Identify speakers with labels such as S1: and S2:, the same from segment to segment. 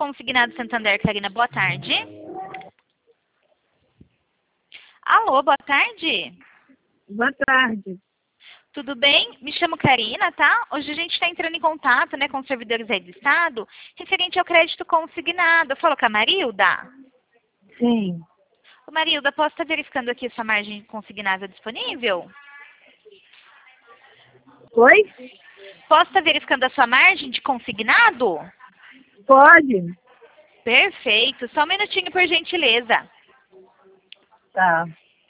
S1: Consignado Santander, Karina, boa tarde. Alô, boa tarde.
S2: Boa tarde.
S1: Tudo bem? Me chamo Karina, tá? Hoje a gente está entrando em contato, né, com os servidores aí do Estado, referente ao crédito consignado. Eu falo com a Marilda?
S2: Sim.
S1: Ô, Marilda, posso estar verificando aqui a sua margem consignada disponível?
S2: Oi?
S1: Posso estar verificando a sua margem de consignado?
S2: Pode?
S1: Perfeito. Só um minutinho, por gentileza.
S2: Tá.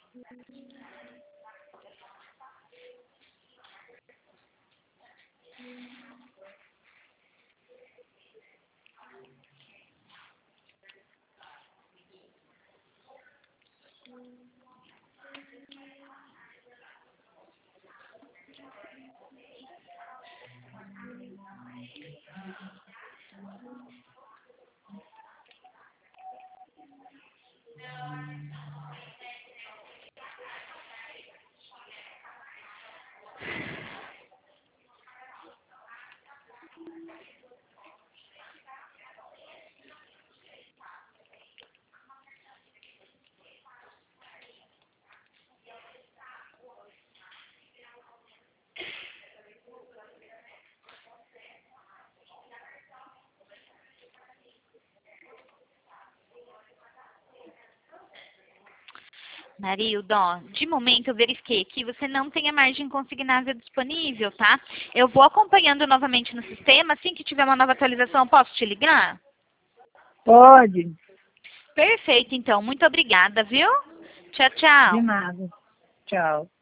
S1: Marilda, ó, de momento eu verifiquei que você não tem a margem consignável disponível, tá? Eu vou acompanhando novamente no sistema, assim que tiver uma nova atualização, eu posso te ligar?
S2: Pode.
S1: Perfeito, então. Muito obrigada, viu? Tchau,
S2: De
S1: tchau.
S2: nada. Tchau.